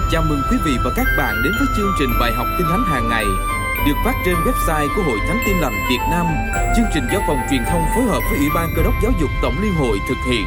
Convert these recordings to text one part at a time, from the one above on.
Chào mừng quý vị và các bạn đến với chương trình bài học Kinh Thánh hàng ngày được phát trên website của Hội Thánh Tin Lành Việt Nam. Chương trình do Phòng Truyền thông phối hợp với Ủy ban Cơ đốc Giáo dục Tổng Liên hội thực hiện.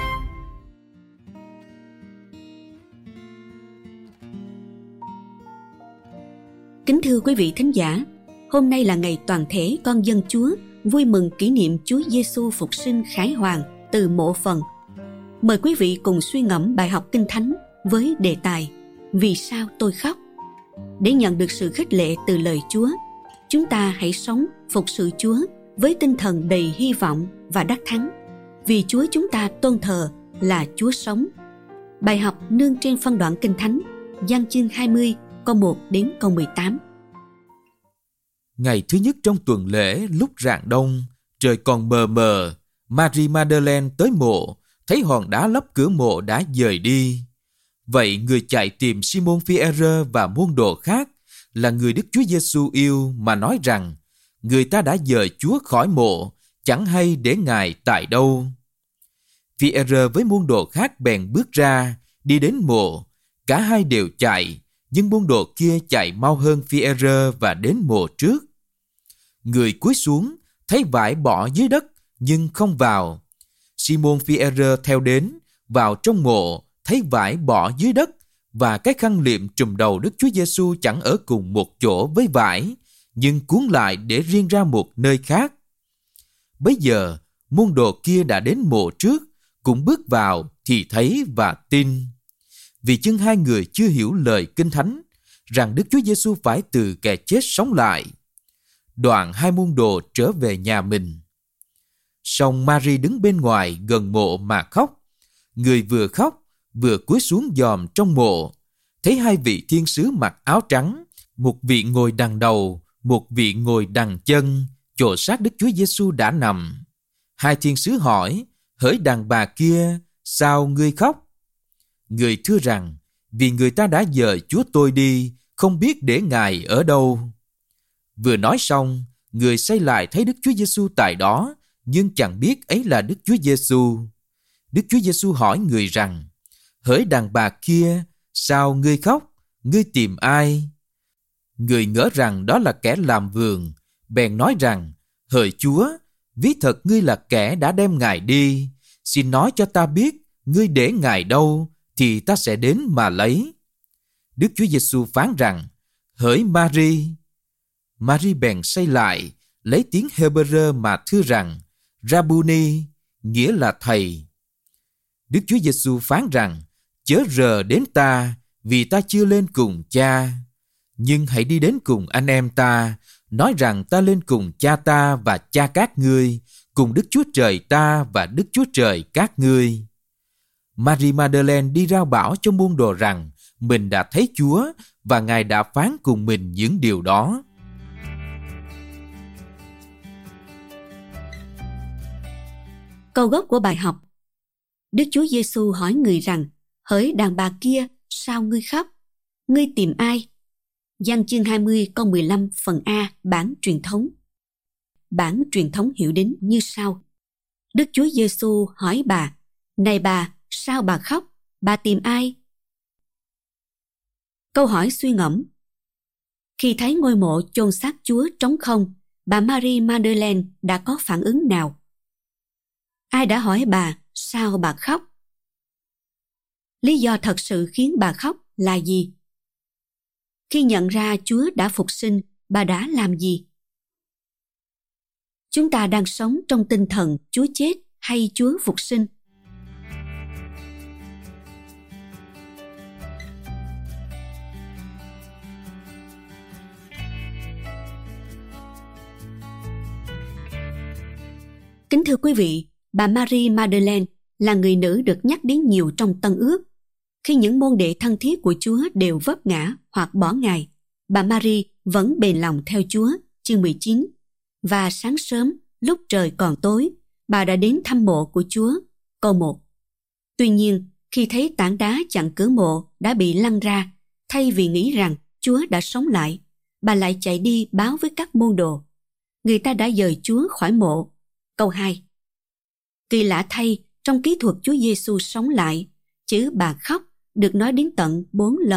Kính thưa quý vị thính giả, hôm nay là ngày toàn thể con dân Chúa vui mừng kỷ niệm Chúa Giêsu phục sinh khải hoàn từ mộ phần. Mời quý vị cùng suy ngẫm bài học Kinh Thánh với đề tài Vì sao tôi khóc? Để nhận được sự khích lệ từ lời Chúa, chúng ta hãy sống phục sự Chúa với tinh thần đầy hy vọng và đắc thắng, vì Chúa chúng ta tôn thờ là Chúa sống. Bài học nương trên phân đoạn Kinh Thánh Giăng chương 20 câu 1 đến câu 18. Ngày thứ nhất trong tuần lễ, lúc rạng đông, trời còn mờ mờ, Mary Magdalene tới mộ, thấy hòn đá lấp cửa mộ đã dời đi. Vậy người chạy tìm Simon Phi-e-rơ và môn đồ khác là người Đức Chúa Giêsu yêu mà nói rằng người ta đã dời Chúa khỏi mộ, chẳng hay để Ngài tại đâu. Phi-e-rơ với môn đồ khác bèn bước ra, đi đến mộ. Cả hai đều chạy, nhưng môn đồ kia chạy mau hơn Phi-e-rơ và đến mộ trước. Người cúi xuống, thấy vải bỏ dưới đất, nhưng không vào. Simon Phi-e-rơ theo đến, vào trong mộ, thấy vải bỏ dưới đất và cái khăn liệm trùm đầu Đức Chúa Giêsu chẳng ở cùng một chỗ với vải, nhưng cuốn lại để riêng ra một nơi khác. Bấy giờ, môn đồ kia đã đến mộ trước, cũng bước vào thì thấy và tin. Vì chưng hai người chưa hiểu lời Kinh Thánh, rằng Đức Chúa Giêsu phải từ kẻ chết sống lại. Đoạn hai môn đồ trở về nhà mình. Song Mary đứng bên ngoài gần mộ mà khóc. Người vừa khóc, vừa cúi xuống dòm trong mộ, thấy hai vị thiên sứ mặc áo trắng, một vị ngồi đằng đầu, một vị ngồi đằng chân, chộ sát Đức Chúa Giêsu đã nằm. Hai thiên sứ hỏi: Hỡi đàn bà kia, sao ngươi khóc? Người thưa rằng: Vì người ta đã dời Chúa tôi đi, không biết để Ngài ở đâu. Vừa nói xong, người xoay lại thấy Đức Chúa Giêsu tại đó, nhưng chẳng biết ấy là Đức Chúa Giêsu. Đức Chúa Giêsu hỏi người rằng: Hỡi đàn bà kia, sao ngươi khóc? Ngươi tìm ai? Người ngỡ rằng đó là kẻ làm vườn, bèn nói rằng: Hỡi Chúa, ví thật ngươi là kẻ đã đem Ngài đi. Xin nói cho ta biết, ngươi để Ngài đâu, thì ta sẽ đến mà lấy. Đức Chúa Giêsu phán rằng: Hỡi Mary. Mary bèn xoay lại, lấy tiếng Hê-bơ-rơ mà thưa rằng: Rabuni, nghĩa là thầy. Đức Chúa Giêsu phán rằng: Chớ rờ đến ta, vì ta chưa lên cùng Cha. Nhưng hãy đi đến cùng anh em ta, nói rằng ta lên cùng Cha ta và Cha các ngươi, cùng Đức Chúa Trời ta và Đức Chúa Trời các ngươi. Mary Magdalene đi rao bảo cho môn đồ rằng mình đã thấy Chúa và Ngài đã phán cùng mình những điều đó. Câu gốc của bài học: Đức Chúa Giêsu hỏi người rằng: Hỡi đàn bà kia, sao ngươi khóc? Ngươi tìm ai? Giăng chương 20 câu 15 phần A bản truyền thống. Bản truyền thống hiểu đính như sau: Đức Chúa Giêsu hỏi bà: Này bà, sao bà khóc? Bà tìm ai? Câu hỏi suy ngẫm. Khi thấy ngôi mộ chôn xác Chúa trống không, bà Mary Magdalene đã có phản ứng nào? Ai đã hỏi bà sao bà khóc? Lý do thật sự khiến bà khóc là gì? Khi nhận ra Chúa đã phục sinh, bà đã làm gì? Chúng ta đang sống trong tinh thần Chúa chết hay Chúa phục sinh? Kính thưa quý vị, bà Mary Magdalene là người nữ được nhắc đến nhiều trong Tân Ước. Khi những môn đệ thân thiết của Chúa đều vấp ngã hoặc bỏ Ngài, bà Mary vẫn bền lòng theo Chúa, chương 19. Và sáng sớm, lúc trời còn tối, bà đã đến thăm mộ của Chúa, câu 1. Tuy nhiên, khi thấy tảng đá chặn cửa mộ đã bị lăn ra, thay vì nghĩ rằng Chúa đã sống lại, bà lại chạy đi báo với các môn đồ. Người ta đã dời Chúa khỏi mộ, câu 2. Kỳ lạ thay, trong kỹ thuật Chúa Giêsu sống lại, chữ bà khóc được nói đến tận 4 lần,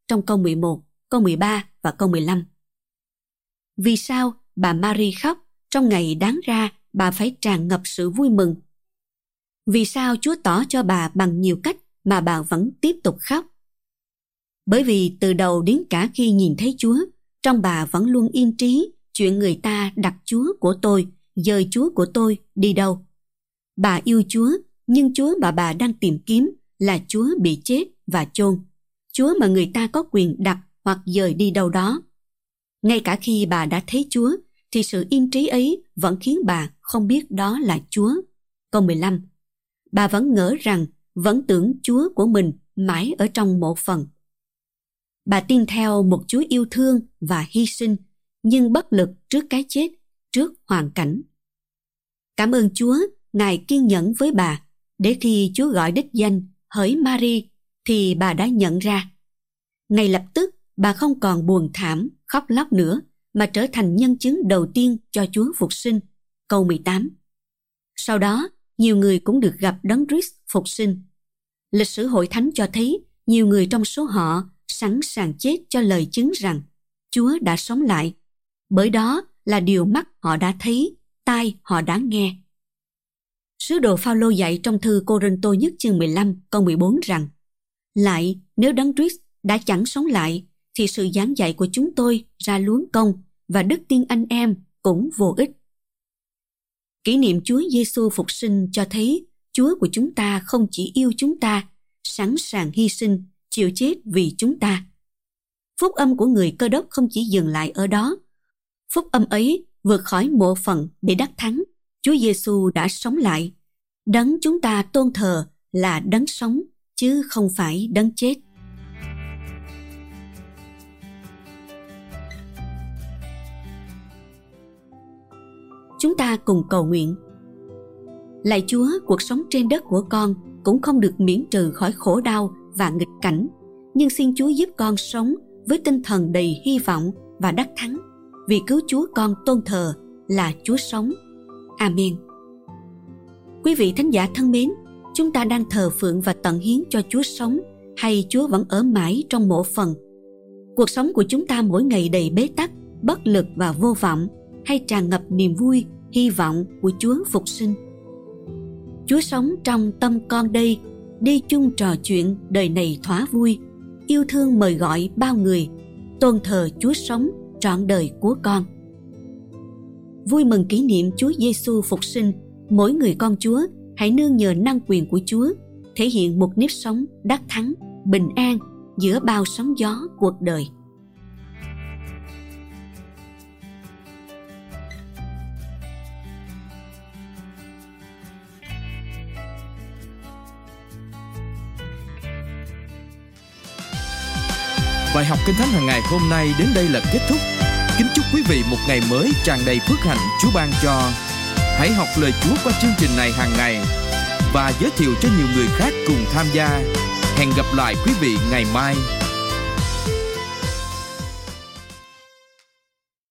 trong câu 11, câu 13 và câu 15. Vì sao bà Mary khóc trong ngày đáng ra bà phải tràn ngập sự vui mừng? Vì sao Chúa tỏ cho bà bằng nhiều cách mà bà vẫn tiếp tục khóc? Bởi vì từ đầu đến cả khi nhìn thấy Chúa, trong bà vẫn luôn yên trí chuyện người ta đặt Chúa của tôi, dời Chúa của tôi đi đâu. Bà yêu Chúa, nhưng Chúa mà bà đang tìm kiếm là Chúa bị chết và chôn, Chúa mà người ta có quyền đặt hoặc dời đi đâu đó. Ngay cả khi bà đã thấy Chúa, thì sự yên trí ấy vẫn khiến bà không biết đó là Chúa. Câu 15. Bà vẫn ngỡ rằng, vẫn tưởng Chúa của mình mãi ở trong mộ phần. Bà tin theo một Chúa yêu thương và hy sinh, nhưng bất lực trước cái chết, trước hoàn cảnh. Cảm ơn Chúa, Ngài kiên nhẫn với bà, để khi Chúa gọi đích danh hỡi Mary, thì bà đã nhận ra. Ngay lập tức, bà không còn buồn thảm, khóc lóc nữa, mà trở thành nhân chứng đầu tiên cho Chúa phục sinh. Câu 18. Sau đó, nhiều người cũng được gặp Đấng Christ phục sinh. Lịch sử hội thánh cho thấy nhiều người trong số họ sẵn sàng chết cho lời chứng rằng Chúa đã sống lại, bởi đó là điều mắt họ đã thấy, tai họ đã nghe. Sứ đồ Phao-lô dạy trong thư Cô-rinh-tô nhất chương 15 câu 14 rằng: Lại, nếu Đấng Christ đã chẳng sống lại, thì sự giảng dạy của chúng tôi ra luống công và đức tin anh em cũng vô ích. Kỷ niệm Chúa Giêsu phục sinh cho thấy Chúa của chúng ta không chỉ yêu chúng ta, sẵn sàng hy sinh, chịu chết vì chúng ta. Phúc âm của người Cơ Đốc không chỉ dừng lại ở đó. Phúc âm ấy vượt khỏi mộ phần để đắc thắng. Chúa Giêsu đã sống lại. Đấng chúng ta tôn thờ là đấng sống, chứ không phải đấng chết. Chúng ta cùng cầu nguyện. Lạy Chúa, cuộc sống trên đất của con cũng không được miễn trừ khỏi khổ đau và nghịch cảnh, nhưng xin Chúa giúp con sống với tinh thần đầy hy vọng và đắc thắng, vì cứu Chúa con tôn thờ là Chúa sống. Amen. Quý vị thính giả thân mến, chúng ta đang thờ phượng và tận hiến cho Chúa sống, hay Chúa vẫn ở mãi trong mộ phần? Cuộc sống của chúng ta mỗi ngày đầy bế tắc, bất lực và vô vọng, hay tràn ngập niềm vui, hy vọng của Chúa phục sinh? Chúa sống trong tâm con đây, đi chung trò chuyện đời này thỏa vui, yêu thương mời gọi bao người, tôn thờ Chúa sống trọn đời của con. Vui mừng kỷ niệm Chúa Giêsu phục sinh, mỗi người con Chúa hãy nương nhờ năng quyền của Chúa, thể hiện một nếp sống đắc thắng, bình an giữa bao sóng gió cuộc đời. Bài học Kinh Thánh hàng ngày hôm nay đến đây là kết thúc. Kính chúc quý vị một ngày mới tràn đầy phước hạnh Chúa ban cho. Hãy học lời Chúa qua chương trình này hàng ngày và giới thiệu cho nhiều người khác cùng tham gia. Hẹn gặp lại quý vị ngày mai.